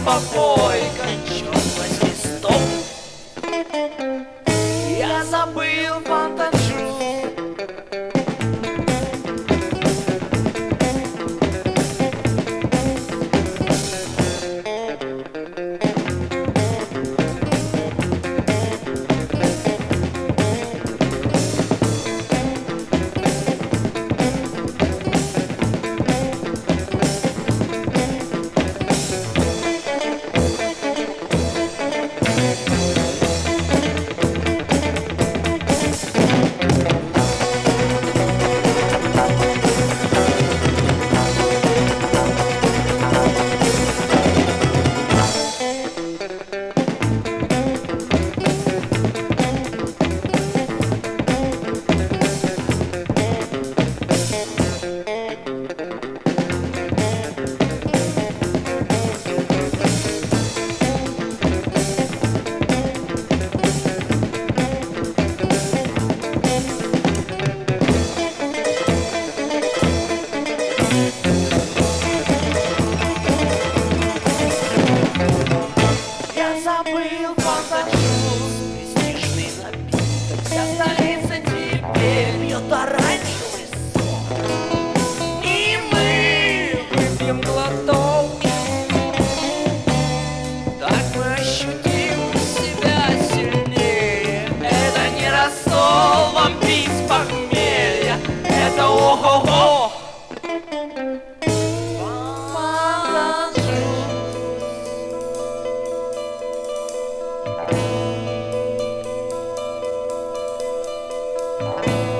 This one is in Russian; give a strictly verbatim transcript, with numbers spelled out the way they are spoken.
попойка, черт возьми, стоп. Я забыл фантаджу. Забыл фантаджус, престижный напиток. Вся столица теперь пьет оранжевый сок. И мы выпьем глоток. Так мы ощутим себя сильнее. Это не рассол, вам пить с похмелья. Это ого-го. Фантаджус.